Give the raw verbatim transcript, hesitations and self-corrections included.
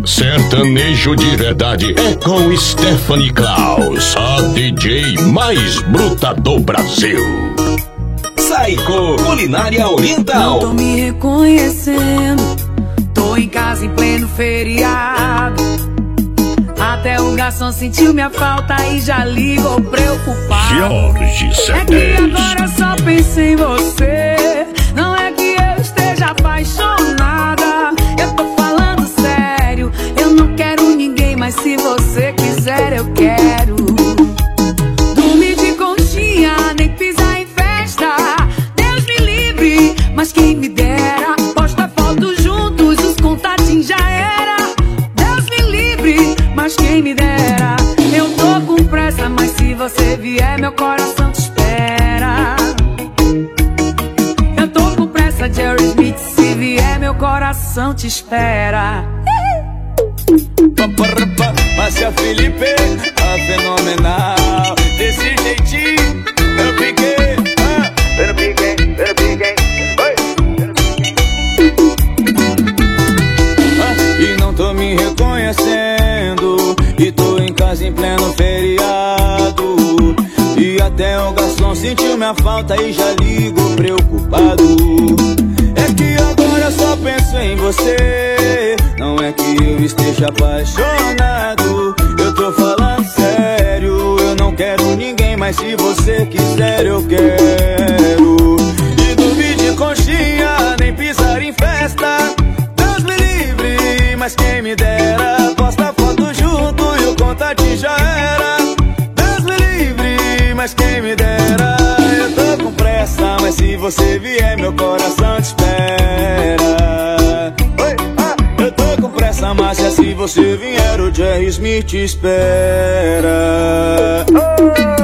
Sertanejo de verdade é com Stephanie Klaus, a D J mais bruta do Brasil. Saiko Culinária Oriental. Não tô me reconhecendo, tô em casa em pleno feriado. Até o garçom sentiu minha falta e já ligou preocupado. Jorge É que agora eu só penso em você. Não é que eu esteja apaixonada, eu tô falando sério. Eu não quero ninguém, mas se você quiser eu quero. Dormir de conchinha, nem pisar em festa. Deus me livre, mas quem me dera. Posta foto juntos, os contatinhos já era. Deus me livre, mas quem me dera. Eu tô com pressa, mas se você vier meu coração te espera. Eu tô com pressa, Jerry Smith, se vier meu coração te espera. Márcia Felipe, a fenomenal. Desse jeitinho, eu piquei, ah, eu piquei, eu piquei, ah, e não tô me reconhecendo, e tô em casa em pleno feriado. E até o garçom sentiu minha falta e já ligou preocupado. É que agora eu só penso em você. Não é que eu esteja apaixonado, eu tô falando sério. Eu não quero ninguém, mas se você quiser eu quero. E dormir de conchinha, nem pisar em festa. Deus me livre, mas quem me dera. Posta foto junto e o contato já era. Deus me livre, mas quem me dera. Eu tô com pressa, mas se você vier meu coração te espera. Oi, ah, eu tô com pressa, Márcia, se você vier o Jerry Smith te espera. Oh.